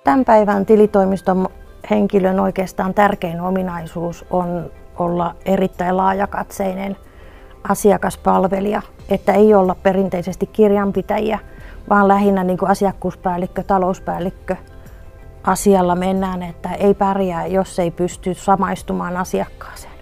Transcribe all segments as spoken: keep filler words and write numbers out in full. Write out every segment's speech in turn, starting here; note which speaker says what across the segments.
Speaker 1: Tämän päivän tilitoimiston henkilön oikeastaan tärkein ominaisuus on olla erittäin laajakatseinen asiakaspalvelija, että ei olla perinteisesti kirjanpitäjiä, vaan lähinnä niin kuin asiakkuuspäällikkö, talouspäällikkö asialla mennään, että ei pärjää, jos ei pysty samaistumaan asiakkaaseen.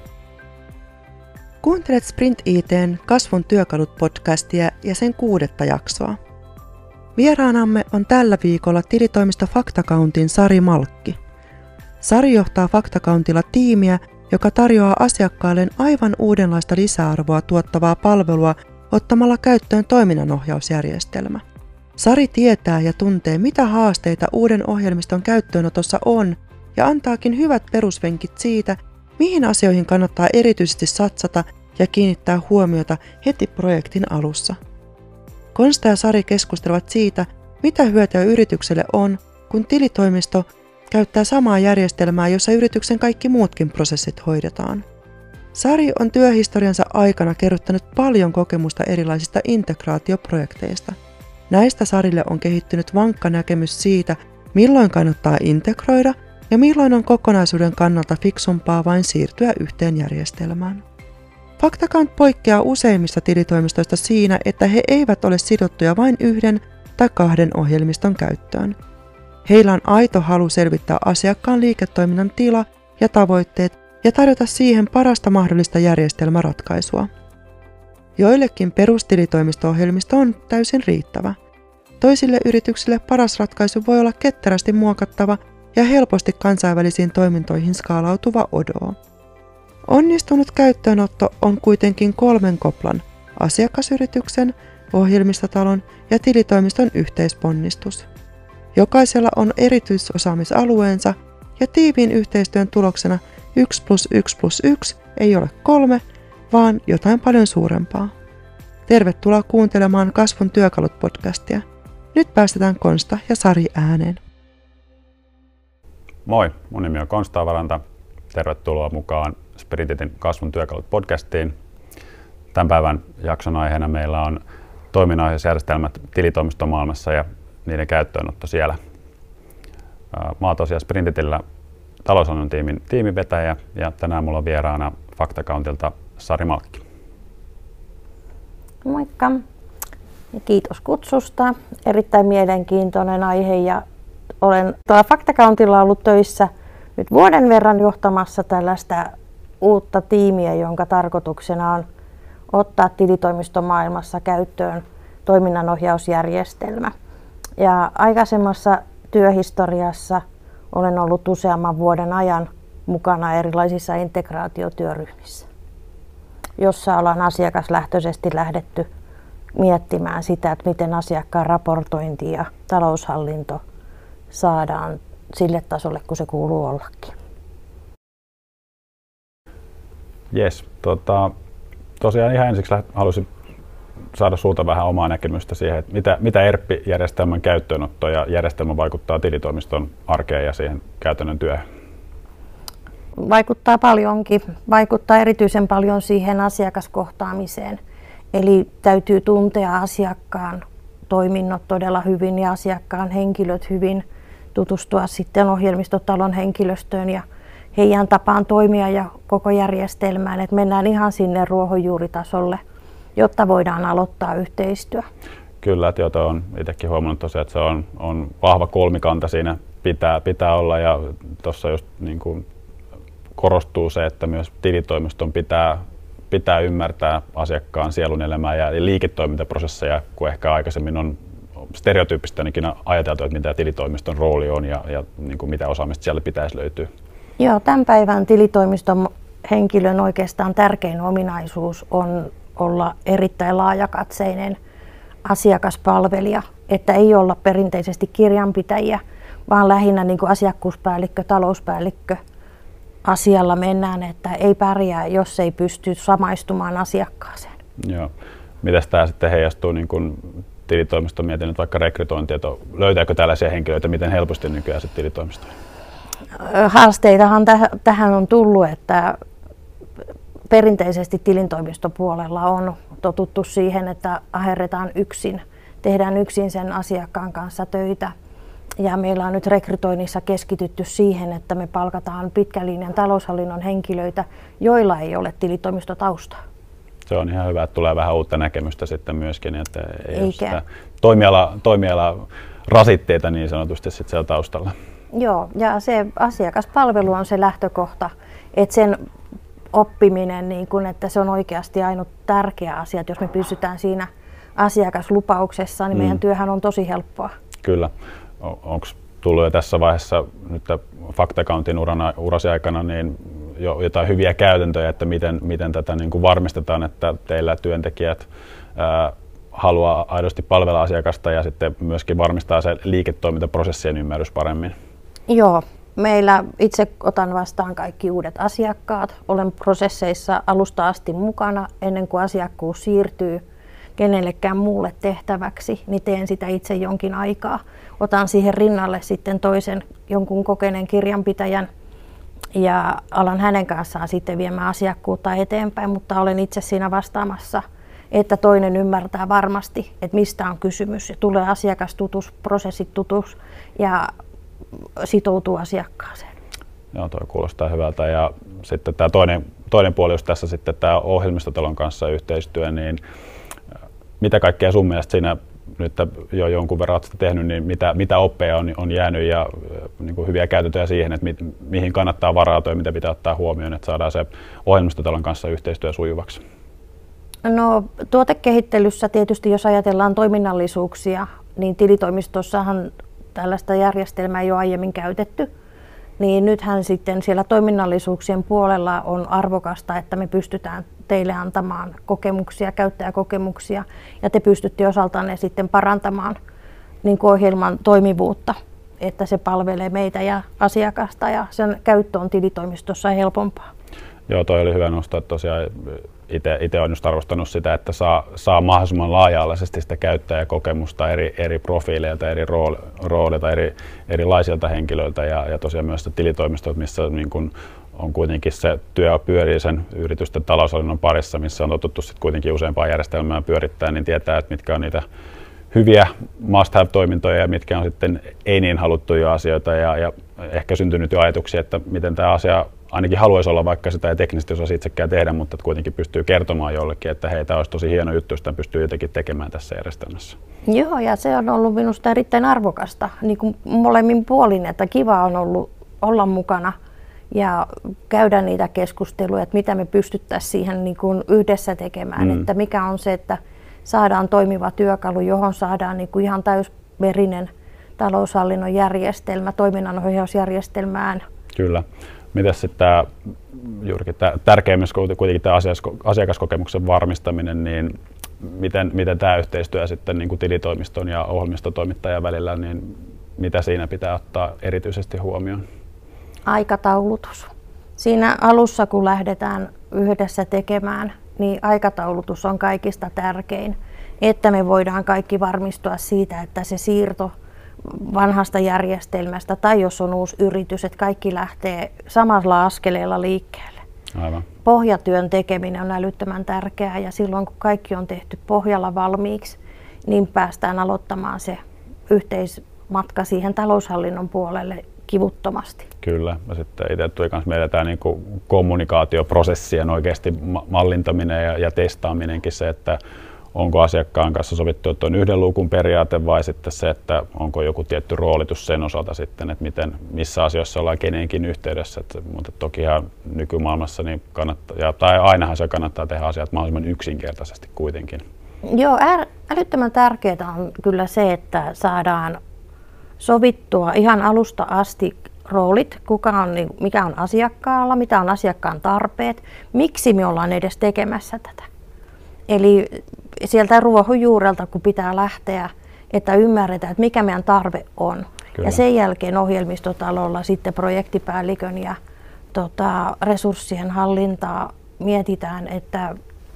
Speaker 2: Kuuntelet Sprint I T:n Kasvun työkalut podcastia ja sen kuudetta jaksoa. Vieraanamme on tällä viikolla tilitoimisto FaktaCountin Sari Malkki. Sari johtaa FaktaCountilla tiimiä, joka tarjoaa asiakkailleen aivan uudenlaista lisäarvoa tuottavaa palvelua ottamalla käyttöön toiminnanohjausjärjestelmä. Sari tietää ja tuntee, mitä haasteita uuden ohjelmiston käyttöönotossa on ja antaakin hyvät perusvenkit siitä, mihin asioihin kannattaa erityisesti satsata ja kiinnittää huomiota heti projektin alussa. Konsta ja Sari keskustelevat siitä, mitä hyötyä yritykselle on, kun tilitoimisto käyttää samaa järjestelmää, jossa yrityksen kaikki muutkin prosessit hoidetaan. Sari on työhistoriansa aikana kerryttänyt paljon kokemusta erilaisista integraatioprojekteista. Näistä Sarille on kehittynyt vankka näkemys siitä, milloin kannattaa integroida ja milloin on kokonaisuuden kannalta fiksumpaa vain siirtyä yhteen järjestelmään. FaktaCount poikkeaa useimmista tilitoimistoista siinä, että he eivät ole sidottuja vain yhden tai kahden ohjelmiston käyttöön. Heillä on aito halu selvittää asiakkaan liiketoiminnan tila ja tavoitteet ja tarjota siihen parasta mahdollista järjestelmäratkaisua. Joillekin perustilitoimisto-ohjelmisto on täysin riittävä. Toisille yrityksille paras ratkaisu voi olla ketterästi muokattava ja helposti kansainvälisiin toimintoihin skaalautuva Odoo. Onnistunut käyttöönotto on kuitenkin kolmen koplan, asiakasyrityksen, ohjelmistotalon ja tilitoimiston yhteisponnistus. Jokaisella on erityisosaamisalueensa ja tiiviin yhteistyön tuloksena yksi plus yksi plus yksi ei ole kolme, vaan jotain paljon suurempaa. Tervetuloa kuuntelemaan Kasvun työkalut podcastia. Nyt päästetään Konsta ja Sari ääneen.
Speaker 3: Moi, mun nimi on Konsta Avaranta. Tervetuloa mukaan Sprintin Kasvun työkalut podcastiin. Tämän päivän jakson aiheena meillä on toiminnanohjausjärjestelmät tilitoimistomaailmassa ja niiden käyttöönotto siellä. Mä oon tosiaan Sprintitillä taloushallinnon tiimin tiimivetäjä ja tänään mulla on vieraana FaktaCountilta Sari Malkki.
Speaker 1: Moikka ja kiitos kutsusta. Erittäin mielenkiintoinen aihe ja olen tuolla FaktaCountilla ollut töissä nyt vuoden verran johtamassa tällaista uutta tiimiä, jonka tarkoituksena on ottaa tilitoimistomaailmassa käyttöön toiminnanohjausjärjestelmä. Ja aikaisemmassa työhistoriassa olen ollut useamman vuoden ajan mukana erilaisissa integraatiotyöryhmissä, jossa ollaan asiakaslähtöisesti lähdetty miettimään sitä, että miten asiakkaan raportointi ja taloushallinto saadaan sille tasolle, kun se kuuluu ollakin.
Speaker 3: Jes, tota, tosiaan ihan ensiksi haluaisin saada sulta vähän omaa näkemystä siihen, että mitä, mitä E R P-järjestelmän käyttöönotto ja järjestelmä vaikuttaa tilitoimiston arkeen ja siihen käytännön työhön?
Speaker 1: Vaikuttaa paljonkin. Vaikuttaa erityisen paljon siihen asiakaskohtaamiseen. Eli täytyy tuntea asiakkaan toiminnot todella hyvin ja asiakkaan henkilöt hyvin, tutustua sitten ohjelmistotalon henkilöstöön ja heidän tapaan toimia ja koko järjestelmään, että mennään ihan sinne ruohonjuuritasolle, jotta voidaan aloittaa yhteistyö.
Speaker 3: Kyllä, että jota on itsekin huomannut tosiaan, että se on, on vahva kolmikanta siinä pitää, pitää olla ja tuossa just niin kuin korostuu se, että myös tilitoimiston pitää, pitää ymmärtää asiakkaan sielun elämää ja liiketoimintaprosesseja, kun ehkä aikaisemmin on stereotyyppistä ainakin ajateltu, että mitä tilitoimiston rooli on ja, ja niin kuin mitä osaamista siellä pitäisi löytyä.
Speaker 1: Joo, tämän päivän tilitoimiston henkilön oikeastaan tärkein ominaisuus on olla erittäin laajakatseinen asiakaspalvelija, että ei olla perinteisesti kirjanpitäjiä, vaan lähinnä niin kuin asiakkuuspäällikkö, talouspäällikkö asialla mennään, että ei pärjää, jos ei pysty samaistumaan asiakkaaseen.
Speaker 3: Joo. Mitäs tämä sitten heijastuu niin kuin tilitoimiston mietinnöt vaikka rekrytointia, löytääkö tällaisia henkilöitä, miten helposti nykyään sitten tilitoimistoon?
Speaker 1: Haasteitahan tähän on tullut, että perinteisesti tilintoimistopuolella on totuttu siihen, että aherretaan yksin, tehdään yksin sen asiakkaan kanssa töitä. Ja meillä on nyt rekrytoinnissa keskitytty siihen, että me palkataan pitkän linjan taloushallinnon henkilöitä, joilla ei ole tilitoimistotaustaa.
Speaker 3: Se on ihan hyvä, että tulee vähän uutta näkemystä sitten myöskin, että ei
Speaker 1: Eikä.
Speaker 3: ole sitä toimiala, toimiala rasitteita niin sanotusti sitten siellä taustalla.
Speaker 1: Joo, ja se asiakaspalvelu on se lähtökohta, että sen oppiminen, niin kun, että se on oikeasti ainut tärkeä asia, että jos me pysytään siinä asiakaslupauksessa, niin meidän mm. työhän on tosi helppoa.
Speaker 3: Kyllä. Onko tullut jo tässä vaiheessa nyt FaktaCountin urasi aikana niin jo jotain hyviä käytäntöjä, että miten, miten tätä niin kuin varmistetaan, että teillä työntekijät ää, haluaa aidosti palvella asiakasta ja sitten myöskin varmistaa se liiketoimintaprosessien ymmärrys paremmin?
Speaker 1: Joo, meillä itse otan vastaan kaikki uudet asiakkaat. Olen prosesseissa alusta asti mukana ennen kuin asiakkuus siirtyy kenellekään muulle tehtäväksi, niin teen sitä itse jonkin aikaa. Otan siihen rinnalle sitten toisen jonkun kokeneen kirjanpitäjän ja alan hänen kanssaan sitten viemään asiakkuutta eteenpäin, mutta olen itse siinä vastaamassa, että toinen ymmärtää varmasti, että mistä on kysymys ja tulee asiakastutus, prosessit tutus ja sitoutuu asiakkaaseen.
Speaker 3: Joo, toi kuulostaa hyvältä. Ja sitten tämä toinen, toinen puoli, jos tässä sitten tämä ohjelmistotalon kanssa yhteistyö, niin mitä kaikkea sun mielestä siinä nyt jo jonkun verran olet sitä tehnyt, niin mitä, mitä oppeja on, on jäänyt ja niin kuin hyviä käytäntöjä siihen, että mi, mihin kannattaa varautua ja mitä pitää ottaa huomioon, että saadaan se ohjelmistotalon kanssa yhteistyö sujuvaksi?
Speaker 1: No tuotekehittelyssä tietysti, jos ajatellaan toiminnallisuuksia, niin tilitoimistossahan tällaista järjestelmää ei ole aiemmin käytetty. Niin nythän sitten siellä toiminnallisuuksien puolella on arvokasta, että me pystytään teille antamaan kokemuksia, käyttäjäkokemuksia, ja te pystytte osaltaan ne sitten parantamaan niin kuin ohjelman toimivuutta, että se palvelee meitä ja asiakasta ja sen käyttö on tilitoimistossa helpompaa. Joo, toi oli hyvä nostaa, että tosiaan itse olen just arvostanut sitä, että saa, saa mahdollisimman laaja-alaisesti sitä käyttäjäkokemusta eri, eri profiileilta, eri rool, roolilta, eri, erilaisilta henkilöiltä ja, ja tosiaan myös tilitoimistot, missä niin kun on kuitenkin se työ pyörii sen yritysten taloushallinnon parissa, missä on totuttu sitten kuitenkin useampaa järjestelmää pyörittää, niin tietää, että mitkä on niitä hyviä must-have-toimintoja ja mitkä on sitten ei niin haluttuja asioita ja, ja ehkä syntynyt jo ajatuksia, että miten tämä asia ainakin haluaisi olla, vaikka sitä ei teknisesti osaisi itsekään tehdä, mutta että kuitenkin pystyy kertomaan jollekin, että hei, tämä olisi tosi hieno juttu, jos tämän pystyy jotenkin tekemään tässä järjestelmässä. Joo, ja se on ollut minusta erittäin arvokasta, niin kuin molemmin puolin, että kiva on ollut olla mukana ja käydä niitä keskusteluja, että mitä me pystyttäisiin siihen niin kuin yhdessä tekemään, mm. että mikä on se, että saadaan toimiva työkalu, johon saadaan niin kuin ihan täysverinen taloushallinnon järjestelmä, toiminnanohjausjärjestelmään. Kyllä. Mitäs sitten tämä, juurikin tämä tärkeimmässä kuitenkin tämä asiakaskokemuksen varmistaminen, niin miten, miten tämä yhteistyö sitten niin kuin tilitoimiston ja ohjelmistotoimittajan välillä, niin mitä siinä pitää ottaa erityisesti huomioon? Aikataulutus. Siinä alussa, kun lähdetään yhdessä tekemään, niin aikataulutus on kaikista tärkein, että me voidaan kaikki varmistua siitä, että se siirto vanhasta järjestelmästä tai jos on uusi yritys, että kaikki lähtee samalla askeleella liikkeelle. Aivan. Pohjatyön tekeminen on älyttömän tärkeää ja silloin kun kaikki on tehty pohjalla valmiiksi, niin päästään aloittamaan se yhteismatka siihen taloushallinnon puolelle kivuttomasti. Kyllä, ja sitten itse tuli myös meillä tämä niin kuin kommunikaatioprosessien oikeasti mallintaminen ja, ja testaaminenkin se, että onko asiakkaan kanssa sovittu, että on yhden luukun periaate vai sitten se, että onko joku tietty roolitus sen osalta sitten, että miten, missä asioissa ollaan kenenkin yhteydessä. Että, mutta tokihan nykymaailmassa niin kannattaa, ja, tai ainahan se kannattaa tehdä asiat mahdollisimman yksinkertaisesti kuitenkin. Joo, älyttömän tärkeää on kyllä se, että saadaan sovittua ihan alusta asti roolit, kuka on, mikä on asiakkaalla, mitä on asiakkaan tarpeet, miksi me ollaan edes tekemässä tätä. Eli sieltä ruohonjuurelta, kun pitää lähteä, että ymmärretään, että mikä meidän tarve on. Kyllä. Ja sen jälkeen ohjelmistotalolla sitten projektipäällikön ja tota, resurssien hallintaa mietitään, että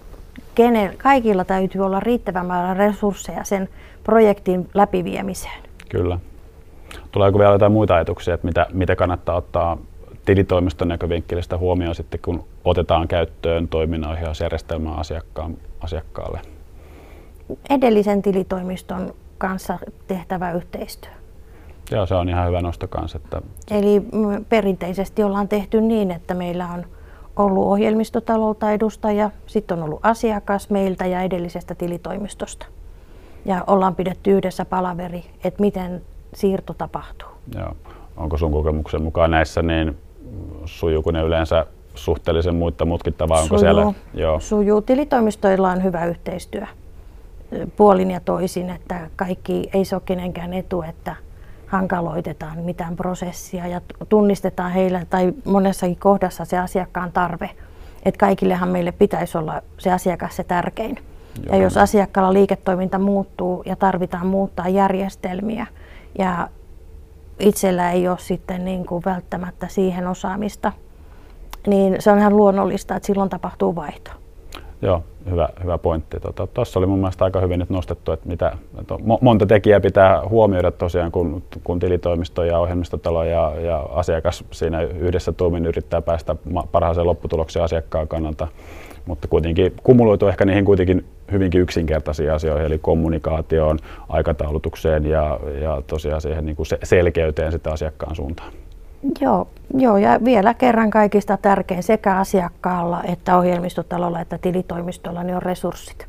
Speaker 1: kenen, kaikilla täytyy olla riittävä määrä resursseja sen projektin läpiviemiseen. Kyllä. Tuleeko vielä jotain muita ajatuksia, että mitä, mitä kannattaa ottaa tilitoimiston näkövinkkelistä huomioon sitten, kun otetaan käyttöön toiminnanohjausjärjestelmää asiakkaan, asiakkaalle? Edellisen tilitoimiston kanssa tehtävä yhteistyö.
Speaker 3: Joo, se on ihan hyvä nosto kanssa. Että...
Speaker 1: Eli perinteisesti ollaan tehty niin, että meillä on ollut ohjelmistotaloutta edustaja, sitten on ollut asiakas meiltä ja edellisestä tilitoimistosta. Ja ollaan pidetty yhdessä palaveri, että miten siirto tapahtuu.
Speaker 3: Joo. Onko sun kokemuksen mukaan näissä, niin sujuuko ne yleensä suhteellisen muutta mutkittavaa? Onko
Speaker 1: Sujuu.
Speaker 3: siellä? Joo.
Speaker 1: Sujuu. Tilitoimistoilla on hyvä yhteistyö puolin ja toisin, että kaikki ei se ole kenenkään etu, että hankaloitetaan mitään prosessia ja tunnistetaan heillä tai monessakin kohdassa se asiakkaan tarve. Että kaikillehan meille pitäisi olla se asiakas se tärkein. Joo. Ja jos asiakkaalla liiketoiminta muuttuu ja tarvitaan muuttaa järjestelmiä ja itsellä ei ole sitten niin kuin välttämättä siihen osaamista, niin se on ihan luonnollista, että silloin tapahtuu vaihto.
Speaker 3: Joo, hyvä, hyvä pointti. Tuossa tota, oli mun mielestä aika hyvin nyt nostettu, että mitä, että monta tekijää pitää huomioida tosiaan, kun, kun tilitoimisto ja ohjelmistotalo ja, ja asiakas siinä yhdessä tuumin yrittää päästä parhaaseen lopputulokseen asiakkaan kannalta. Mutta kuitenkin kumuloituu ehkä niihin kuitenkin hyvinkin yksinkertaisiin asioihin, eli kommunikaatioon, aikataulutukseen ja, ja tosiaan siihen niin kuin selkeyteen sitä asiakkaan suuntaan.
Speaker 1: Joo, joo, ja vielä kerran kaikista tärkein sekä asiakkaalla että ohjelmistotalolla että tilitoimistolla niin on resurssit.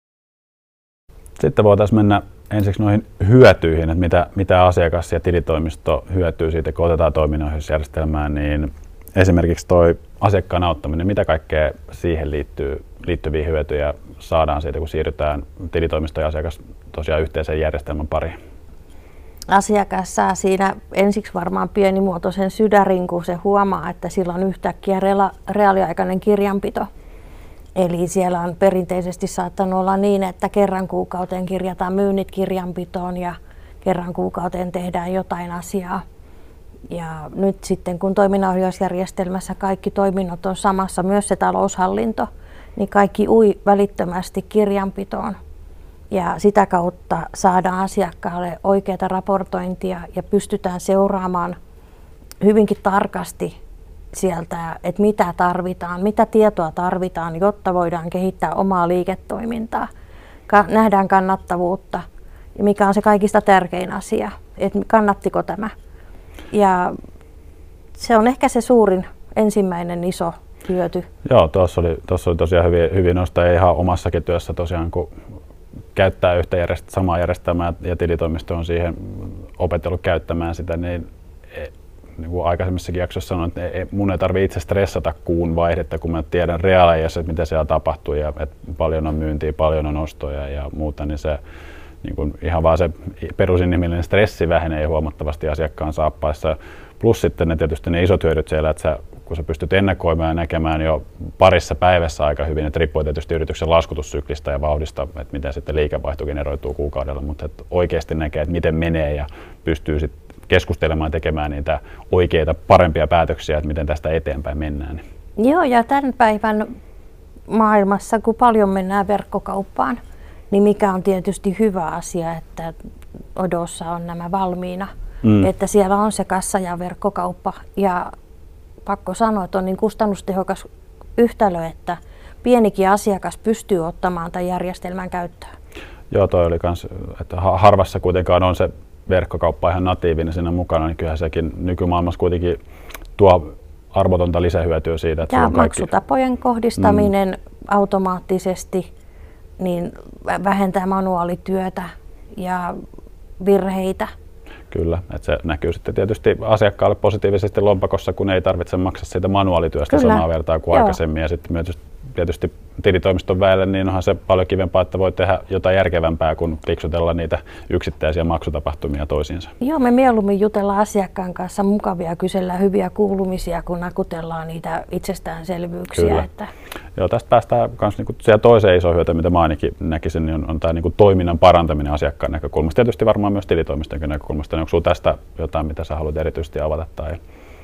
Speaker 3: Sitten voitaisiin mennä ensiksi noihin hyötyihin, että mitä, mitä asiakas ja tilitoimisto hyötyy siitä, kun otetaan toiminnanohjausjärjestelmään, niin esimerkiksi toi asiakkaan auttaminen, mitä kaikkea siihen liittyy, liittyviä hyötyjä saadaan siitä, kun siirrytään tilitoimisto ja asiakas tosiaan yhteisen järjestelmän pariin?
Speaker 1: Asiakas saa siinä ensiksi varmaan pienimuotoisen sydärin, kun se huomaa, että sillä on yhtäkkiä reaaliaikainen kirjanpito. Eli siellä on perinteisesti saattanut olla niin, että kerran kuukauteen kirjataan myynnit kirjanpitoon ja kerran kuukauteen tehdään jotain asiaa. Ja nyt sitten kun toiminnanohjausjärjestelmässä kaikki toiminnot on samassa, myös se taloushallinto, niin kaikki ui välittömästi kirjanpitoon. Ja sitä kautta saadaan asiakkaalle oikeaa raportointia ja pystytään seuraamaan hyvinkin tarkasti sieltä, että mitä tarvitaan, mitä tietoa tarvitaan, jotta voidaan kehittää omaa liiketoimintaa. Nähdään kannattavuutta ja mikä on se kaikista tärkein asia, että kannattiko tämä. Ja se on ehkä se suurin ensimmäinen iso hyöty.
Speaker 3: Joo, tuossa oli, tuossa oli tosiaan hyvin, hyvin nostaa ihan omassakin työssä tosiaan, kun käyttää yhtä järjest- samaa järjestelmää ja tilitoimisto on siihen opetellut käyttämään sitä, niin, niin kuin aikaisemmissakin jaksoissa sanoin, että ei, mun ei tarvitse itse stressata kuun vaihdetta, kun mä tiedän reaaliajassa, että mitä siellä tapahtuu ja että paljon on myyntiä, paljon on ostoja ja muuta, niin se niin kuin ihan vaan se perusinhimillinen stressi vähenee huomattavasti asiakkaan saappaissa. Plus sitten ne tietysti ne isot hyödyt siellä, että sä, kun sä pystyt ennakoimaan ja näkemään jo parissa päivässä aika hyvin, että riippuu tietysti yrityksen laskutussyklistä ja vauhdista, että miten sitten liikevaihto generoituu kuukaudella, mutta että oikeasti näkee, että miten menee ja pystyy sitten keskustelemaan ja tekemään niitä oikeita, parempia päätöksiä, että miten tästä eteenpäin mennään.
Speaker 1: Joo, ja tämän päivän maailmassa, kun paljon mennään verkkokauppaan, niin mikä on tietysti hyvä asia, että Odossa on nämä valmiina, mm. että siellä on se kassa ja verkkokauppa. Ja pakko sanoa, että on niin kustannustehokas yhtälö, että pienikin asiakas pystyy ottamaan tämän järjestelmän käyttöön.
Speaker 3: Joo, toi oli kans, että harvassa kuitenkaan on se verkkokauppa ihan natiivinen siinä mukana, niin kyllähän sekin nykymaailmassa kuitenkin tuo arvotonta lisähyötyä siitä. Että
Speaker 1: ja
Speaker 3: kaikki...
Speaker 1: maksutapojen kohdistaminen mm. automaattisesti niin vähentää manuaalityötä ja virheitä.
Speaker 3: Kyllä, että se näkyy sitten tietysti asiakkaalle positiivisesti lompakossa, kun ei tarvitse maksaa siitä manuaalityöstä Kyllä. samaa vertaa kuin Joo. aikaisemmin. Ja sitten myös tietysti tilitoimiston väelle, niin onhan se paljon kivempaa, että voi tehdä jotain järkevämpää kuin liksutella niitä yksittäisiä maksutapahtumia toisiinsa. Joo, me mieluummin jutellaan asiakkaan kanssa mukavia, kysellään hyviä kuulumisia, kun nakutellaan niitä itsestäänselvyyksiä. Kyllä. Että... Joo, tästä päästään myös niinku siihen toiseen isoon hyötyyn, mitä mä ainakin näkisin, niin on, on tämä niinku toiminnan parantaminen asiakkaan näkökulmasta. Tietysti varmaan myös tilitoimiston näkökulmasta. Onko sinulla tästä jotain, mitä sä haluat erityisesti avata? Tai...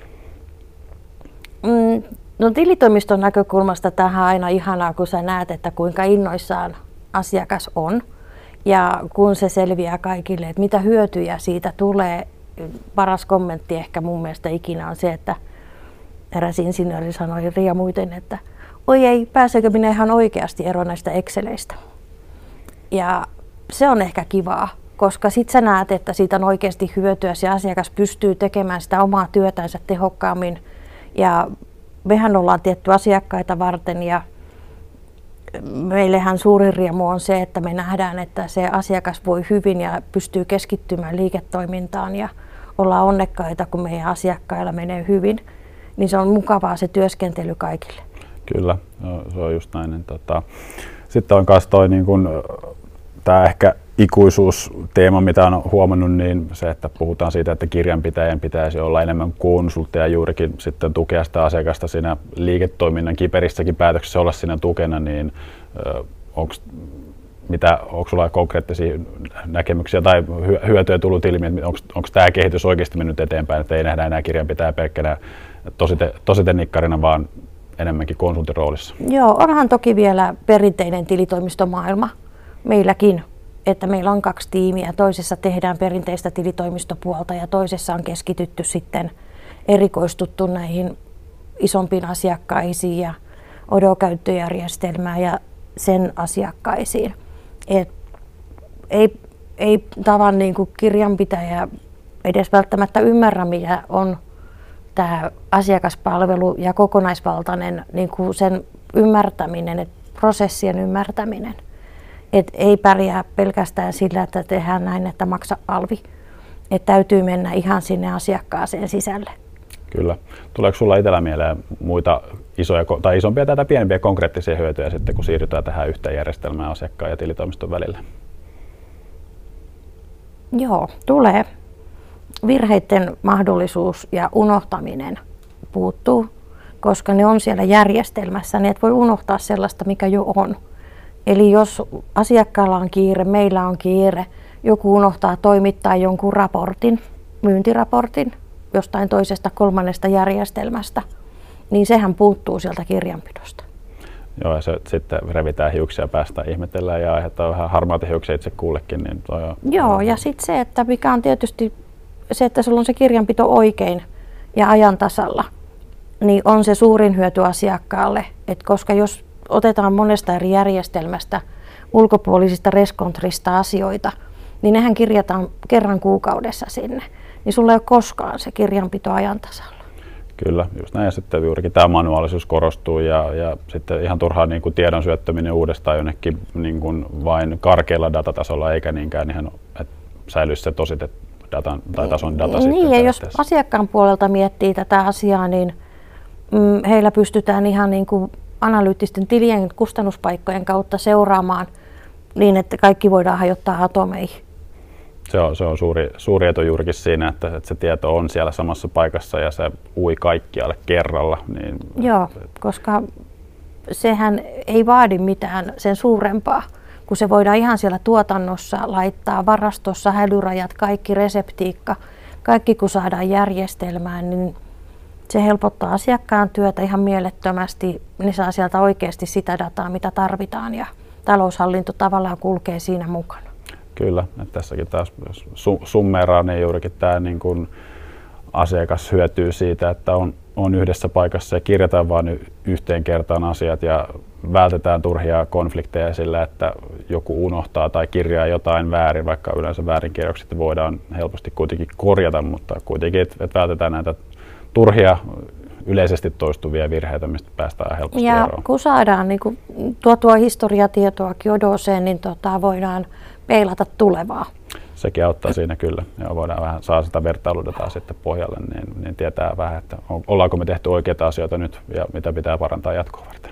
Speaker 3: Mm. No tilitoimiston näkökulmasta tähän on aina ihanaa, kun sä näet, että kuinka innoissaan asiakas on ja kun se selviää kaikille, että mitä hyötyjä siitä tulee. Paras kommentti ehkä mun mielestä ikinä on se, että eräs insinööri sanoi riemuiten, että oi ei, pääseekö minä ihan oikeasti eroon näistä Exceleistä. Ja se on ehkä kivaa,
Speaker 1: koska sit sä näet, että siitä on oikeasti hyötyä, se asiakas pystyy tekemään sitä omaa työtänsä tehokkaammin. Ja mehän ollaan tietty asiakkaita varten ja meillehän suurin riemu on se, että me nähdään, että se asiakas voi hyvin ja pystyy keskittymään liiketoimintaan ja ollaan onnekkaita, kun meidän asiakkailla menee hyvin. Niin se on mukavaa se työskentely kaikille.
Speaker 3: Kyllä, se on just näin. Tota, sitten on myös toi niin kun, tää ehkä ikuisuusteema, mitä on huomannut, niin se, että puhutaan siitä, että kirjanpitäjän pitäisi olla enemmän konsultteja juurikin sitten tukea sitä asiakasta siinä liiketoiminnan kiperissäkin päätöksissä olla siinä tukena, niin onko mitä, onko sulla konkreettisia näkemyksiä tai hyötyä tullut ilmi, että onko tämä kehitys oikeasti mennyt eteenpäin, että ei nähdä enää kirjanpitäjää pelkkänä tosite, tositenikkarina, vaan enemmänkin konsultiroolissa?
Speaker 1: Joo, onhan toki vielä perinteinen tilitoimistomaailma meilläkin, että meillä on kaksi tiimiä. Toisessa tehdään perinteistä tilitoimistopuolta ja toisessa on keskitytty sitten erikoistuttu näihin isompiin asiakkaisiin ja odokäyttöjärjestelmään ja sen asiakkaisiin. Et ei, ei tavan niin kuin kirjanpitäjä edes välttämättä ymmärrä, mikä on tämä asiakaspalvelu ja kokonaisvaltainen niin kuin sen ymmärtäminen, et prosessien ymmärtäminen. Et ei pärjää pelkästään sillä, että tehdään näin, että maksa alvi. Et täytyy mennä ihan sinne asiakkaaseen sisälle.
Speaker 3: Kyllä. Tuleeko sulla itsellä mieleen muita isoja tai isompia tai pienempiä konkreettisia hyötyjä sitten, kun siirrytään tähän yhteen järjestelmään asiakkaan ja tilitoimiston välillä?
Speaker 1: Joo, tulee. Virheiden mahdollisuus ja unohtaminen puuttuu, koska ne on siellä järjestelmässä, niin et voi unohtaa sellaista, mikä jo on. Eli jos asiakkaalla on kiire, meillä on kiire, joku unohtaa toimittaa jonkun raportin, myyntiraportin jostain toisesta kolmannesta järjestelmästä, niin sehän puuttuu sieltä kirjanpidosta.
Speaker 3: Joo, ja se, sitten revitään hiuksia ja päästään ihmetellään ja aiheuttaa vähän harmaata hiuksia itse kullekin. Niin toi on...
Speaker 1: Joo, ja sitten se, että mikä on tietysti se, että sulla on se kirjanpito oikein ja ajan tasalla, niin on se suurin hyöty asiakkaalle, et koska jos otetaan monesta eri järjestelmästä, ulkopuolisista reskontrista asioita, niin nehän kirjataan kerran kuukaudessa sinne. Niin sulla ei ole koskaan se kirjanpito ajan tasalla.
Speaker 3: Kyllä, just näin. Ja sitten juurikin tämä manuaalisuus korostuu ja, ja sitten ihan turhaan niin kuin tiedon syöttäminen uudestaan jonnekin niin kuin vain karkealla datatasolla, eikä niinkään ihan, että säilyisi se tosite datan tai tason data.
Speaker 1: Niin,
Speaker 3: sitten
Speaker 1: ja jos asiakkaan puolelta miettii tätä asiaa, niin mm, heillä pystytään ihan niin kuin analyyttisten tilien kustannuspaikkojen kautta seuraamaan niin, että kaikki voidaan hajottaa atomeihin.
Speaker 3: Se on, se on suuri, suuri etu juurikin siinä, että, että se tieto on siellä samassa paikassa ja se ui kaikkialle kerralla. Niin,
Speaker 1: Joo, koska sehän ei vaadi mitään sen suurempaa, kun se voidaan ihan siellä tuotannossa laittaa, varastossa, hälyrajat, kaikki reseptiikka, kaikki kun saadaan järjestelmään, niin se helpottaa asiakkaan työtä ihan mielettömästi. Ne saa sieltä oikeasti sitä dataa, mitä tarvitaan ja taloushallinto tavallaan kulkee siinä mukana.
Speaker 3: Kyllä, että tässäkin taas su- summeeraa, niin juurikin tämä niin kuin asiakas hyötyy siitä, että on, on yhdessä paikassa ja kirjataan vain yhteen kertaan asiat ja vältetään turhia konflikteja sillä, että joku unohtaa tai kirjaa jotain väärin, vaikka yleensä väärinkirjaukset voidaan helposti kuitenkin korjata, mutta kuitenkin, että et vältetään näitä turhia yleisesti toistuvia virheitä, mistä päästään helposti
Speaker 1: ja
Speaker 3: eroon.
Speaker 1: Kun saadaan niin kun tuotua historiatietoakin Odoseen, niin tota, voidaan peilata tulevaa.
Speaker 3: Sekin auttaa siinä kyllä. Ja voidaan vähän saa sitä vertailudataa sitten pohjalle, niin, niin tietää vähän, että ollaanko me tehty oikeita asioita nyt ja mitä pitää parantaa jatkoa varten.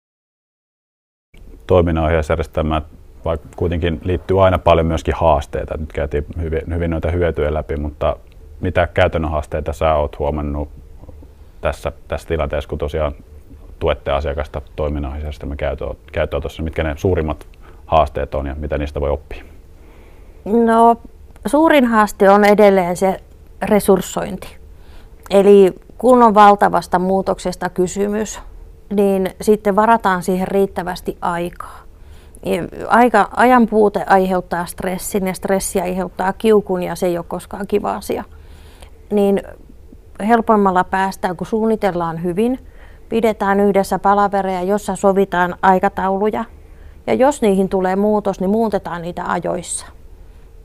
Speaker 3: Toiminnanohjausjärjestelmään vaikka kuitenkin liittyy aina paljon myöskin haasteita. Nyt käytiin hyvin, hyvin noita hyötyjä läpi, mutta mitä käytännön haasteita sä oot huomannut tässä, tässä tilanteessa, kun tosiaan tuette asiakasta toiminnanohjausjärjestelmän käyttöönotossa, mitkä ne suurimmat haasteet on ja mitä niistä voi oppia?
Speaker 1: No, suurin haaste on edelleen se resurssointi. Eli kun on valtavasta muutoksesta kysymys, niin sitten varataan siihen riittävästi aikaa. Aika, ajan puute aiheuttaa stressin ja stressi aiheuttaa kiukun ja se ei ole koskaan kiva asia. Niin helpommalla päästään, kun suunnitellaan hyvin, pidetään yhdessä palavereja, jossa sovitaan aikatauluja. Ja jos niihin tulee muutos, niin muutetaan niitä ajoissa.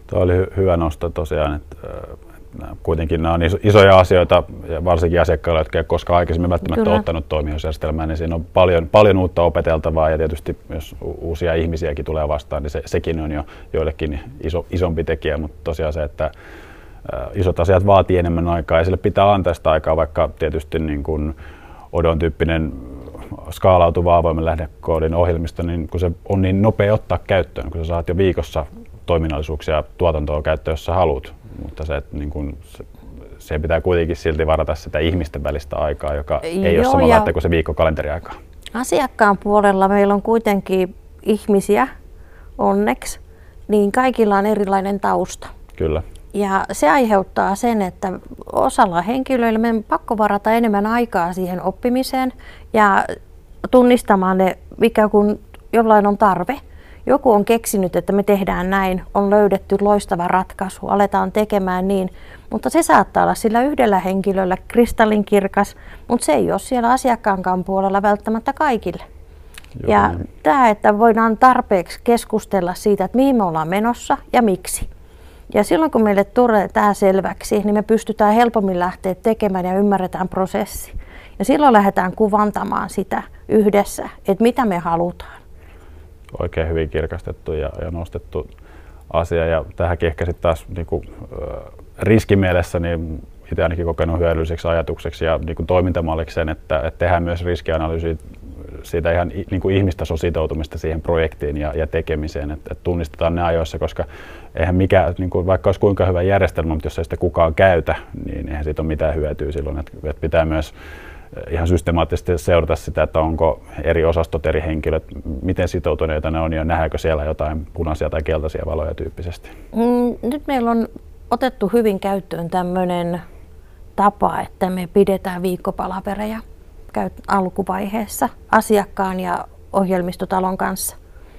Speaker 3: Tuo oli hy- hyvä nosto tosiaan, että äh, kuitenkin nämä on iso, isoja asioita, ja varsinkin asiakkailla, jotka ei koskaan aikaisemmin välttämättä Kyllä. ottanut toimitusjärjestelmää, niin siinä on paljon, paljon uutta opeteltavaa, ja tietysti jos uusia ihmisiäkin tulee vastaan, niin se, sekin on jo joillekin iso, isompi tekijä, mutta tosiaan se, että äh, isot asiat vaatii enemmän aikaa, ja sille pitää antaa sitä aikaa, vaikka tietysti niin kuin Odon tyyppinen skaalautuva avoimen lähdekoodin ohjelmisto, niin kun se on niin nopea ottaa käyttöön, kun sä saat jo viikossa toiminnallisuuksia tuotantoa käyttöön, jos sä haluat, mutta se, että niin kun se, se pitää kuitenkin silti varata sitä ihmisten välistä aikaa, joka Joo, ei ole samalla kuin se viikkokalenteriaikaa.
Speaker 1: Asiakkaan puolella meillä on kuitenkin ihmisiä, onneksi, niin kaikilla on erilainen tausta.
Speaker 3: Kyllä.
Speaker 1: Ja se aiheuttaa sen, että osalla henkilöillä meidän on pakko varata enemmän aikaa siihen oppimiseen ja tunnistamaan ne, mikä kun jollain on tarve. Joku on keksinyt, että me tehdään näin, on löydetty loistava ratkaisu, aletaan tekemään niin, mutta se saattaa olla sillä yhdellä henkilöllä kristallinkirkas, mutta se ei ole siellä asiakkaankaan puolella välttämättä kaikille. Joo. Ja tämä, että voidaan tarpeeksi keskustella siitä, että mihin me ollaan menossa ja miksi. Ja silloin kun meille tulee tämä selväksi, niin me pystytään helpommin lähteä tekemään ja ymmärretään prosessi. Ja silloin lähdetään kuvantamaan sitä yhdessä, että mitä me halutaan.
Speaker 3: Oikein hyvin kirkastettu ja, ja nostettu asia. Ja tähänkin ehkä sitten taas niin kuin, äh, riskimielessä niin itse ainakin kokenut hyödylliseksi ajatukseksi ja niin kuin toimintamalliksi sen, että, että tehdään myös riskianalyysiä siitä ihan niin kuin ihmistason sitoutumista siihen projektiin ja, ja tekemiseen, että, että tunnistetaan ne ajoissa, koska eihän mikä, niin kuin, vaikka olisi kuinka hyvä järjestelmä, mutta jos ei sitä kukaan käytä, niin eihän siitä ole mitään hyötyä silloin, että, että pitää myös ihan systemaattisesti seurata sitä, että onko eri osastot, eri henkilöt, miten sitoutuneita ne on ja nähdäänkö siellä jotain punaisia tai keltaisia valoja tyyppisesti.
Speaker 1: Mm, nyt meillä on otettu hyvin käyttöön tämmöinen tapa, että me pidetään viikkopalavereja alkuvaiheessa asiakkaan ja ohjelmistotalon kanssa.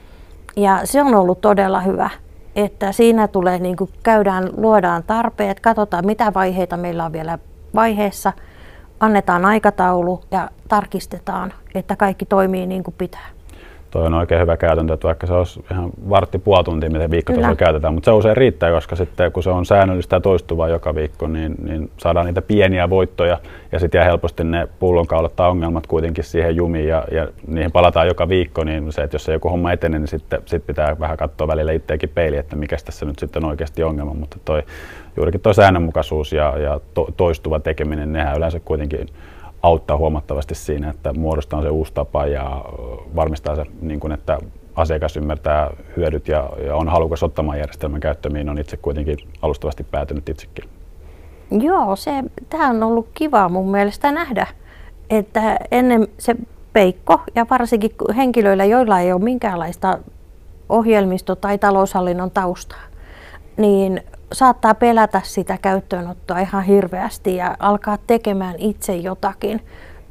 Speaker 1: Ja se on ollut todella hyvä, että siinä tulee niin kuin käydään, luodaan tarpeet, katsotaan mitä vaiheita meillä on vielä vaiheessa, annetaan aikataulu ja tarkistetaan, että kaikki toimii niin kuin pitää.
Speaker 3: Tuo on oikein hyvä käytäntö, että vaikka se olisi ihan vartti puoli tuntia, miten viikkotasolla käytetään, mutta se usein riittää, koska sitten kun se on säännöllistä ja toistuvaa joka viikko, niin, niin saadaan niitä pieniä voittoja ja sitten jää helposti ne pullonkaulat tai ongelmat kuitenkin siihen jumiin ja, ja niihin palataan joka viikko, niin se, että jos se joku homma etenee, niin sitten sit pitää vähän katsoa välillä itseäkin peiliin, että mikä tässä nyt sitten on oikeasti ongelma, mutta toi, juurikin tuo säännönmukaisuus ja, ja to, toistuva tekeminen, nehän yleensä kuitenkin auttaa huomattavasti siinä, että muodostaa se uusi tapa ja varmistaa se, niin kuin, että asiakas ymmärtää hyödyt ja, ja on halukas ottamaan järjestelmän käyttöön, mihin on itse kuitenkin alustavasti päätynyt itsekin.
Speaker 1: Joo, se, tämä on ollut kiva mun mielestä nähdä, että ennen se peikko ja varsinkin henkilöillä, joilla ei ole minkäänlaista ohjelmisto- tai taloushallinnon taustaa, niin saattaa pelätä sitä käyttöönottoa ihan hirveästi ja alkaa tekemään itse jotakin,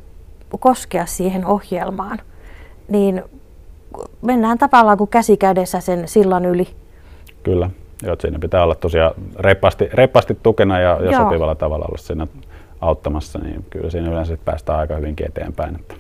Speaker 1: koskea siihen ohjelmaan. Niin mennään tavallaan kuin käsi kädessä sen sillan yli.
Speaker 3: Kyllä, joo, siinä pitää olla tosiaan reippaasti, reippaasti tukena ja, ja sopivalla tavalla olla siinä auttamassa, niin kyllä siinä yleensä päästään aika hyvinkin eteenpäin. Että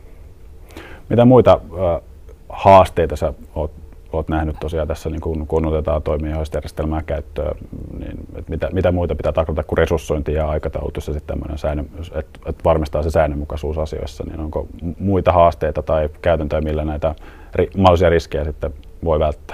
Speaker 3: mitä muita äh, haasteita sä oot Olet nähnyt tosiaan tässä, niin kun, kun otetaan toimijahoistojärjestelmää käyttöön, niin mitä, mitä muita pitää taklata kuin resurssointi ja aikataulutus ja sitten tämmöinen, että et varmistaa se säännönmukaisuus asioissa, niin onko muita haasteita tai käytäntöjä, millä näitä ri, mahdollisia riskejä sitten voi välttää?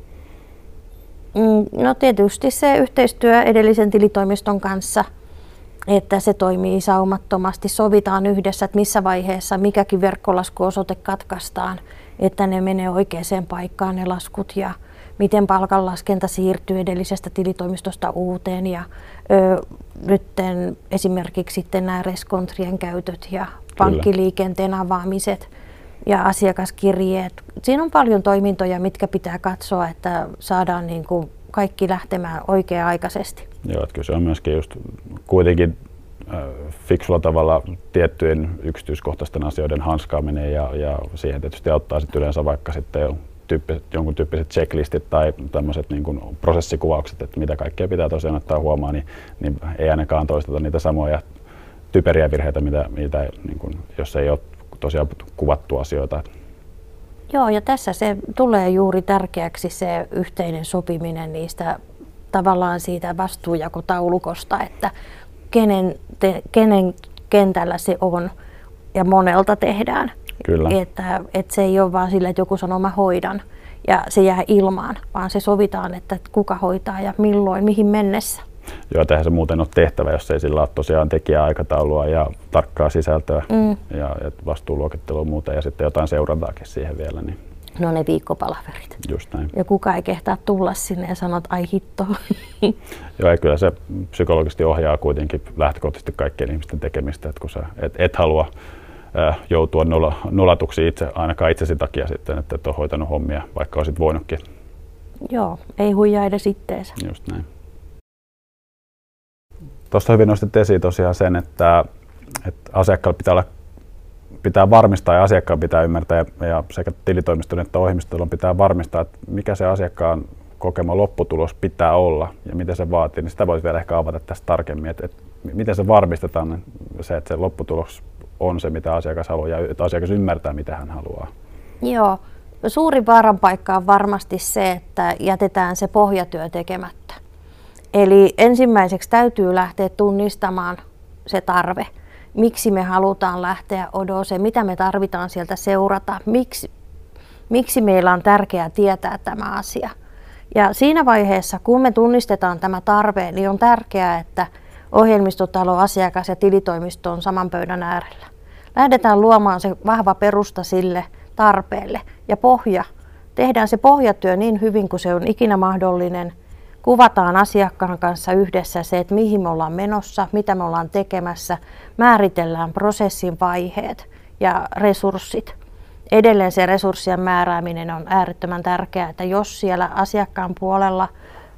Speaker 1: No tietysti se yhteistyö edellisen tilitoimiston kanssa, että se toimii saumattomasti, sovitaan yhdessä, että missä vaiheessa mikäkin verkkolaskuosoite katkaistaan, että ne menee oikeaan paikkaan ne laskut ja miten palkanlaskenta siirtyy edellisestä tilitoimistosta uuteen ja ö, nytten esimerkiksi sitten nämä reskontrien käytöt ja pankkiliikenteen avaamiset ja asiakaskirjeet. Siinä on paljon toimintoja, mitkä pitää katsoa, että saadaan niin kuin kaikki lähtemään oikea-aikaisesti.
Speaker 3: Joo, että kyllä se on myöskin just kuitenkin fiksulla tavalla tiettyjen yksityiskohtaisten asioiden hanskaaminen ja, ja siihen tietysti auttaa sitten yleensä vaikka sitten tyyppiset, jonkun tyyppiset checklistit tai tämmöiset niin kuin prosessikuvaukset, että mitä kaikkea pitää tosiaan ottaa huomaan, niin, niin ei ainakaan toisteta niitä samoja typeriä virheitä, mitä, mitä niin kuin, jos ei ole tosiaan kuvattu asioita.
Speaker 1: Joo, ja tässä se tulee juuri tärkeäksi se yhteinen sopiminen niistä tavallaan siitä vastuunjakotaulukosta, että kenen, te, kenen kentällä se on ja monelta tehdään.
Speaker 3: Kyllä.
Speaker 1: Että, että se ei ole vaan sillä, että joku sanoo mä hoidan ja se jää ilmaan, vaan se sovitaan, että kuka hoitaa ja milloin, mihin mennessä.
Speaker 3: Joo, eihän se muuten ole tehtävä, jos ei sillä ole tosiaan tekijäaikataulua ja tarkkaa sisältöä mm. ja, ja vastuuluokittelua muuta ja sitten jotain seurantaakin siihen vielä. Niin.
Speaker 1: No ne viikkopalaverit.
Speaker 3: Just näin.
Speaker 1: Ja kuka ei kehtaa tulla sinne ja sanoo, että ai hitto.
Speaker 3: Joo, kyllä se psykologisesti ohjaa kuitenkin lähtökohtaisesti kaikkien ihmisten tekemistä, että kun sä et, et halua äh, joutua nolla, nolatuksi itse, ainakaan itsesi takia sitten, että et ole hoitanut hommia, vaikka olisit voinutkin.
Speaker 1: Joo, ei huijaa edes itteensä.
Speaker 3: Just näin. Tuosta hyvin nostit esiin tosiaan sen, että, että asiakkaalla pitää, olla, pitää varmistaa ja asiakkaan pitää ymmärtää ja, ja sekä tilitoimiston että ohjelmistolla pitää varmistaa, että mikä se asiakkaan kokema lopputulos pitää olla ja mitä se vaatii. Niin sitä voisi vielä ehkä avata tästä tarkemmin, että, että miten se varmistetaan se, että se lopputulos on se, mitä asiakas haluaa ja että asiakas ymmärtää, mitä hän haluaa.
Speaker 1: Joo. Suuri vaaran paikka on varmasti se, että jätetään se pohjatyö tekemättä. Eli ensimmäiseksi täytyy lähteä tunnistamaan se tarve. Miksi me halutaan lähteä odoseen, mitä me tarvitaan sieltä seurata, miksi, miksi meillä on tärkeää tietää tämä asia. Ja siinä vaiheessa, kun me tunnistetaan tämä tarve, niin on tärkeää, että ohjelmistotalo, asiakas ja tilitoimisto on saman pöydän äärellä. Lähdetään luomaan se vahva perusta sille tarpeelle ja pohja. Tehdään se pohjatyö niin hyvin kuin se on ikinä mahdollinen. Kuvataan asiakkaan kanssa yhdessä se, että mihin me ollaan menossa, mitä me ollaan tekemässä, määritellään prosessin vaiheet ja resurssit. Edelleen se resurssien määrääminen on äärettömän tärkeää, että jos siellä asiakkaan puolella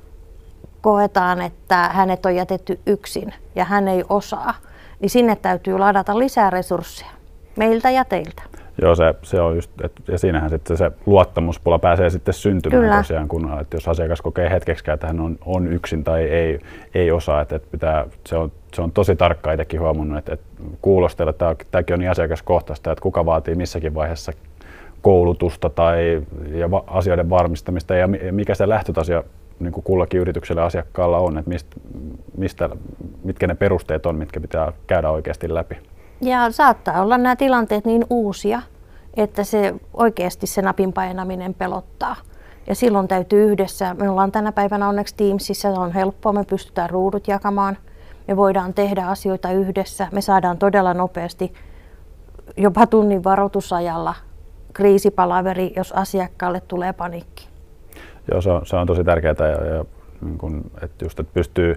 Speaker 1: koetaan, että hänet on jätetty yksin ja hän ei osaa, niin sinne täytyy ladata lisää resursseja meiltä ja teiltä.
Speaker 3: Joo, se, se on just, et, ja siinähän sitten se luottamuspula pääsee sitten syntymään. Kyllä. Tosiaan, kun että jos asiakas kokee hetkeksikään, että hän on, on yksin tai ei, ei osaa, että, että pitää, se, on, se on tosi tarkkaan itsekin huomannut, että, että kuulostella, että tämäkin on niin asiakaskohtaista, että kuka vaatii missäkin vaiheessa koulutusta tai ja va, asioiden varmistamista ja mikä se lähtötasia niin kuin kullakin yrityksellä asiakkaalla on, että mistä, mistä, mitkä ne perusteet on, mitkä pitää käydä oikeasti läpi. Ja
Speaker 1: saattaa olla nämä tilanteet niin uusia, että se oikeasti se napin painaminen pelottaa. Ja silloin täytyy yhdessä, me ollaan tänä päivänä onneksi Teamsissa, se on helppoa, me pystytään ruudut jakamaan, me voidaan tehdä asioita yhdessä, me saadaan todella nopeasti, jopa tunnin varoitusajalla kriisipalaveri, jos asiakkaalle tulee paniikki.
Speaker 3: Joo, se on, se on tosi tärkeää, ja, ja, niin kun, että just, että pystyy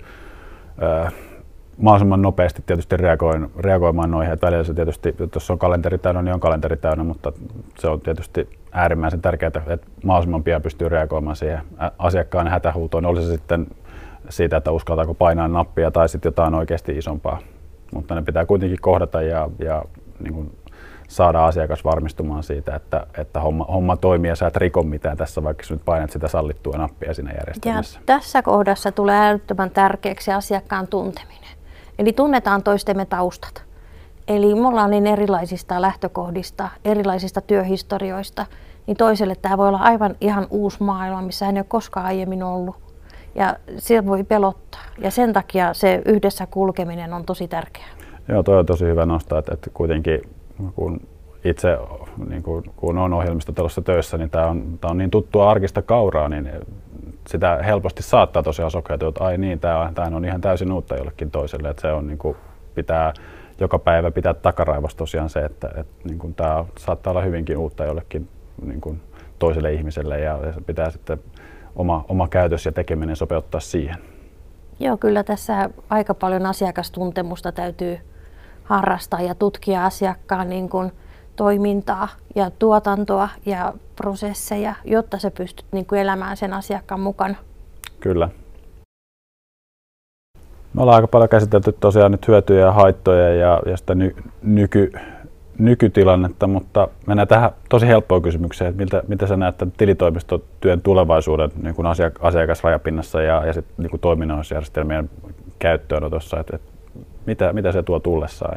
Speaker 3: ää, mahdollisimman nopeasti tietysti reagoimaan, reagoimaan noihin. Että välillä se tietysti, jos on kalenteri täynnä, niin on kalenteri täynnä, mutta se on tietysti äärimmäisen tärkeää, että mahdollisimman pian pystyy reagoimaan siihen asiakkaan hätähuutoon. Oli se sitten siitä, että uskaltaako painaa nappia tai sitten jotain oikeasti isompaa. Mutta ne pitää kuitenkin kohdata ja, ja niin kuin saada asiakas varmistumaan siitä, että, että homma, homma toimii ja sä et riko mitään tässä, vaikka nyt painat sitä sallittua nappia siinä järjestelmässä.
Speaker 1: Ja tässä kohdassa tulee älyttömän tärkeäksi asiakkaan tunteminen. Eli tunnetaan toistemme taustat. Eli me ollaan niin erilaisista lähtökohdista, erilaisista työhistorioista, niin toiselle tämä voi olla aivan ihan uusi maailma, missä hän ei ole koskaan aiemmin ollut. Ja se voi pelottaa. Ja sen takia se yhdessä kulkeminen on tosi tärkeää.
Speaker 3: Joo, toi on tosi hyvä nostaa, että, että kuitenkin kun itse niin kun, kun on ohjelmistotalossa töissä, niin tämä on, tää on niin tuttua arkista kauraa, niin sitä helposti saattaa tosiaan sokeutua, että ai niin, tämä on ihan täysin uutta jollekin toiselle. Että se on, niin kuin, pitää joka päivä pitää takaraivassa tosiaan se, että, että niin kuin, tämä saattaa olla hyvinkin uutta jollekin niin kuin, toiselle ihmiselle ja, ja pitää sitten oma, oma käytös ja tekeminen sopeuttaa siihen.
Speaker 1: Joo, kyllä tässä aika paljon asiakastuntemusta täytyy harrastaa ja tutkia asiakkaan niin kuin toimintaa ja tuotantoa ja prosesseja, jotta sä pystyt niin kuin elämään sen asiakkaan mukana.
Speaker 3: Kyllä. Me ollaan aika paljon käsitelty tosiaan nyt hyötyjä ja haittoja ja, ja sitä ny, nyky, nykytilannetta, mutta mennään tähän tosi helppoon kysymykseen, että miltä, mitä sä näet tämän tilitoimistotyön tulevaisuuden niin kuin asiak, asiakasrajapinnassa ja, ja sit, niin kuin toiminnallisjärjestelmien käyttöönotossa, että, että mitä, mitä se tuo tullessaan?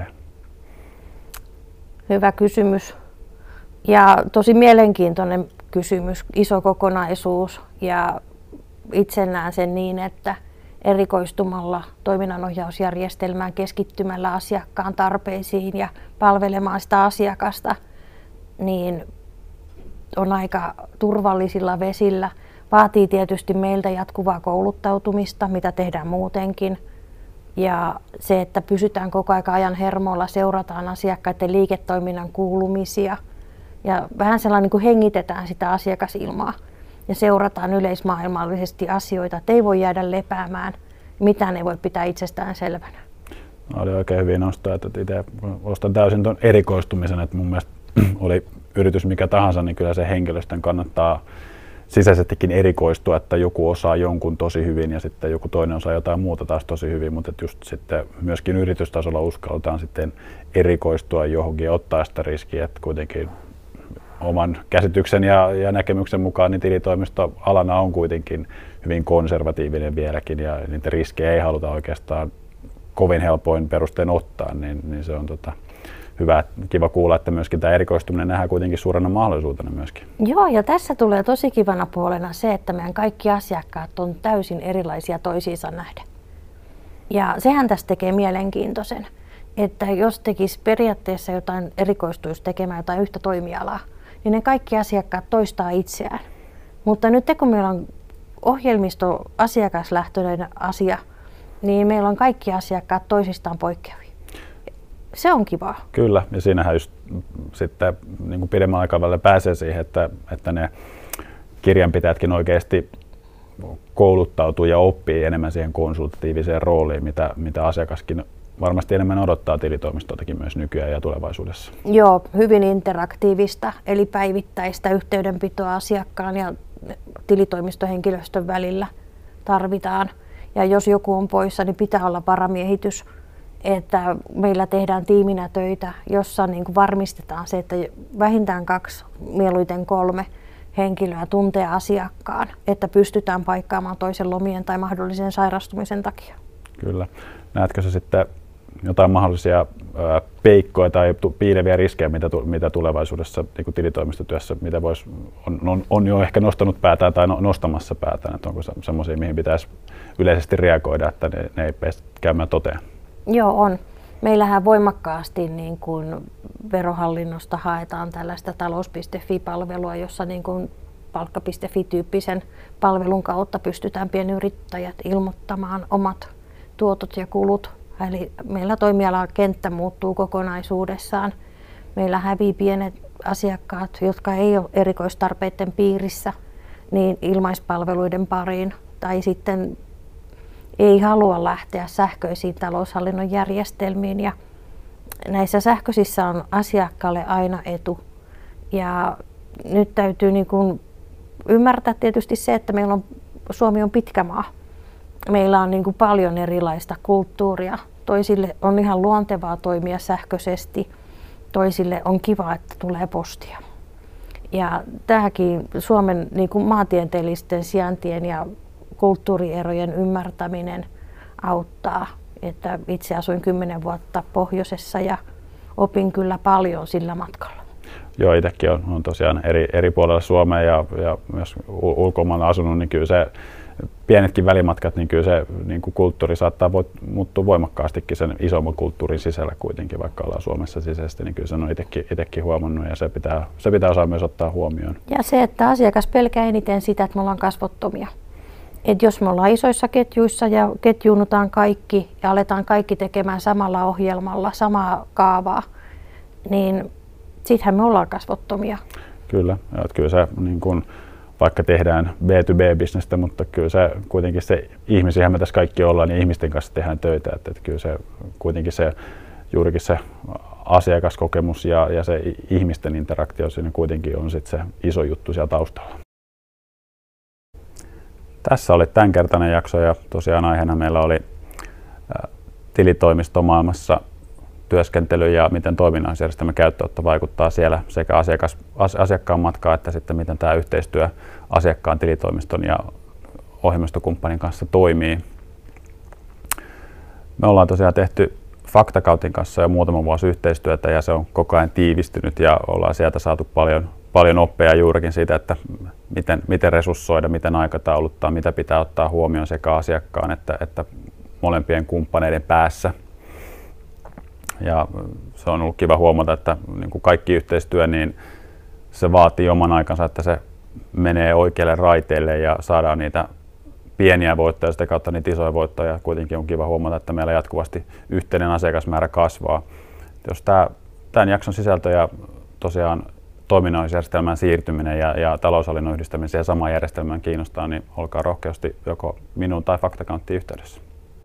Speaker 1: Hyvä kysymys ja tosi mielenkiintoinen kysymys, iso kokonaisuus ja itse näen sen niin, että erikoistumalla toiminnanohjausjärjestelmään, keskittymällä asiakkaan tarpeisiin ja palvelemaan sitä asiakasta, niin on aika turvallisilla vesillä. Vaatii tietysti meiltä jatkuvaa kouluttautumista, mitä tehdään muutenkin. Ja se, että pysytään koko ajan hermolla, seurataan asiakkaiden liiketoiminnan kuulumisia ja vähän sellainen niin kuin hengitetään sitä asiakasilmaa ja seurataan yleismaailmallisesti asioita, että ei voi jäädä lepäämään, mitään ei voi pitää itsestään selvänä.
Speaker 3: No, oli oikein hyvin nostaa, että itse ostan täysin tuon erikoistumisen, että mun mielestä oli yritys mikä tahansa, niin kyllä se henkilöstön kannattaa sisäisestikin erikoistua, että joku osaa jonkun tosi hyvin ja sitten joku toinen osaa jotain muuta taas tosi hyvin, mutta just sitten myöskin yritystasolla uskaltaan sitten erikoistua johonkin ja ottaa sitä riskiä, että kuitenkin oman käsityksen ja, ja näkemyksen mukaan niin tilitoimisto alana on kuitenkin hyvin konservatiivinen vieläkin ja niitä riskejä ei haluta oikeastaan kovin helpoin perustein ottaa, niin, niin se on tota, hyvä, kiva kuulla, että myöskin tämä erikoistuminen nähdään kuitenkin suurena mahdollisuutena myöskin.
Speaker 1: Joo, ja tässä tulee tosi kivana puolena se, että meidän kaikki asiakkaat on täysin erilaisia toisiinsa nähden. Ja sehän tässä tekee mielenkiintoisen, että jos tekisi periaatteessa jotain, erikoistuisi tekemään jotain yhtä toimialaa, niin ne kaikki asiakkaat toistaa itseään. Mutta nyt kun meillä on ohjelmisto asiakaslähtöinen asia, niin meillä on kaikki asiakkaat toisistaan poikkeavia. Se on kivaa.
Speaker 3: Kyllä, ja siinähän just sitten niin kuin pidemmän aikavälillä pääsee siihen, että, että ne kirjanpitäjätkin oikeasti kouluttautuu ja oppii enemmän siihen konsultatiiviseen rooliin, mitä, mitä asiakaskin varmasti enemmän odottaa tilitoimistoltakin myös nykyään ja tulevaisuudessa.
Speaker 1: Joo, hyvin interaktiivista, eli päivittäistä yhteydenpitoa asiakkaan ja tilitoimistohenkilöstön välillä tarvitaan. Ja jos joku on poissa, niin pitää olla varamiehitys, että meillä tehdään tiiminä töitä, jossa niin kuin varmistetaan se, että vähintään kaksi, mieluiten kolme henkilöä tuntee asiakkaan, että pystytään paikkaamaan toisen lomien tai mahdollisen sairastumisen takia.
Speaker 3: Kyllä. Näetkö sä sitten jotain mahdollisia ää, peikkoja tai piileviä riskejä, mitä, mitä tulevaisuudessa niin tilitoimistotyössä mitä vois, on, on, on jo ehkä nostanut päätään tai no, nostamassa päätään, että onko se semmoisia, mihin pitäisi yleisesti reagoida, että ne, ne ei pääse käymään toteen?
Speaker 1: Joo, on. Meillähän voimakkaasti niin kuin verohallinnosta haetaan tällaista talous piste fi-palvelua, jossa niin kuin palkka piste fi-tyyppisen palvelun kautta pystytään pienyrittäjät ilmoittamaan omat tuotot ja kulut. Eli meillä toimialan kenttä muuttuu kokonaisuudessaan. Meillä hävii pienet asiakkaat, jotka ei ole erikoistarpeiden piirissä, niin ilmaispalveluiden pariin tai sitten ei halua lähteä sähköisiin taloushallinnon järjestelmiin. Ja näissä sähköisissä on asiakkaalle aina etu. Ja nyt täytyy niin kuin ymmärtää tietysti se, että meillä on, Suomi on pitkä maa. Meillä on niin kuin paljon erilaista kulttuuria. Toisille on ihan luontevaa toimia sähköisesti, toisille on kiva, että tulee postia. Ja tämäkin Suomen niin kuin maantieteellisten sijaintien ja kulttuurierojen ymmärtäminen auttaa. Että itse asuin kymmenen vuotta pohjoisessa ja opin kyllä paljon sillä matkalla.
Speaker 3: Joo, itsekin on, on tosiaan eri, eri puolella Suomea ja, ja myös ulkomailla asunut, niin kyllä se pienetkin välimatkat, niin kyllä se niin kuin kulttuuri saattaa voi, muuttua voimakkaastikin sen isomman kulttuurin sisällä kuitenkin, vaikka ollaan Suomessa sisäisesti, niin kyllä se on itsekin, itsekin huomannut ja se pitää, se pitää osaa myös ottaa huomioon.
Speaker 1: Ja se, että asiakas pelkää eniten sitä, että me ollaan kasvottomia. Et jos me ollaan isoissa ketjuissa ja ketjuunutaan kaikki ja aletaan kaikki tekemään samalla ohjelmalla, samaa kaavaa, niin sittenhän me ollaan kasvottomia.
Speaker 3: Kyllä, ja kyllä se niin kun, vaikka tehdään B to B-bisnestä, mutta kyllä se kuitenkin se ihmisiähän me tässä kaikki ollaan, niin ihmisten kanssa tehdään töitä, että, että kyllä se kuitenkin se juurikin se asiakaskokemus ja, ja se ihmisten interaktio siinä kuitenkin on sit se iso juttu siellä taustalla. Tässä oli tämänkertainen jakso ja tosiaan aiheena meillä oli tilitoimistomaailmassa työskentely ja miten toiminnallisjärjestelmän käyttöönotto vaikuttaa siellä sekä asiakas, asiakkaan matkaan että sitten miten tämä yhteistyö asiakkaan, tilitoimiston ja ohjelmistokumppanin kanssa toimii. Me ollaan tosiaan tehty FaktaCountin kanssa jo muutama vuosi yhteistyötä ja se on koko ajan tiivistynyt ja ollaan sieltä saatu paljon, paljon oppeja juurikin siitä, että miten, miten resurssoida, miten aikatauluttaa, mitä pitää ottaa huomioon sekä asiakkaan että, että molempien kumppaneiden päässä. Ja se on ollut kiva huomata, että niin kuin kaikki yhteistyö, niin se vaatii oman aikansa, että se menee oikealle raiteille ja saadaan niitä pieniä voittoja ja sitä kautta niitä isoja voittoja. Kuitenkin on kiva huomata, että meillä jatkuvasti yhteinen asiakasmäärä kasvaa. Jos tämä, tämän jakson sisältö ja tosiaan toiminnallisjärjestelmään siirtyminen ja, ja taloushallinnon yhdistäminen siihen samaan järjestelmään kiinnostaa, niin olkaa rohkeasti joko minun tai FaktaCountiin yhteydessä.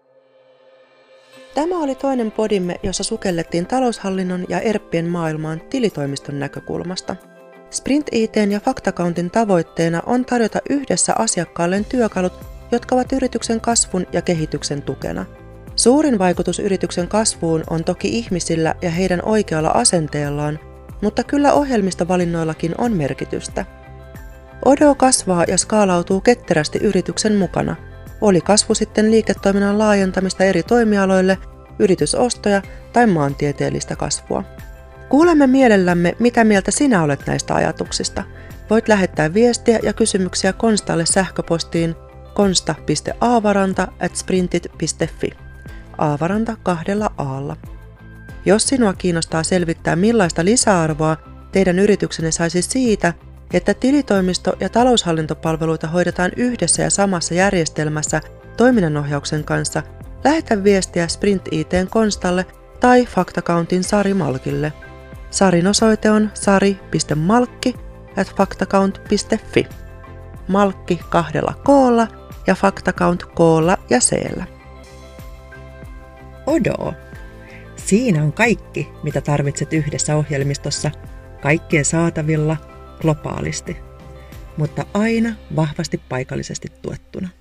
Speaker 2: Tämä oli toinen podimme, jossa sukellettiin taloushallinnon ja ERPien maailmaan tilitoimiston näkökulmasta. Sprint I T:n ja FaktaCountin tavoitteena on tarjota yhdessä asiakkaalleen työkalut, jotka ovat yrityksen kasvun ja kehityksen tukena. Suurin vaikutus yrityksen kasvuun on toki ihmisillä ja heidän oikealla asenteellaan, mutta kyllä ohjelmistovalinnoillakin on merkitystä. Odoo kasvaa ja skaalautuu ketterästi yrityksen mukana. Oli kasvu sitten liiketoiminnan laajentamista eri toimialoille, yritysostoja tai maantieteellistä kasvua. Kuulemme mielellämme, mitä mieltä sinä olet näistä ajatuksista. Voit lähettää viestiä ja kysymyksiä Konstalle sähköpostiin konsta piste aavaranta at sprintit piste fi. Aavaranta kahdella aalla. Jos sinua kiinnostaa selvittää, millaista lisäarvoa teidän yrityksenne saisi siitä, että tilitoimisto- ja taloushallintopalveluita hoidetaan yhdessä ja samassa järjestelmässä toiminnanohjauksen kanssa, lähetä viestiä Sprint I T:n Konstalle tai FaktaCountin Sari Malkille. Sarin osoite on sari piste malkki at faktacount piste fi. Malkki kahdella koolla ja FaktaCount koolla ja seellä.
Speaker 4: Odoo. Siinä on kaikki, mitä tarvitset yhdessä ohjelmistossa, kaikkien saatavilla globaalisti, mutta aina vahvasti paikallisesti tuettuna.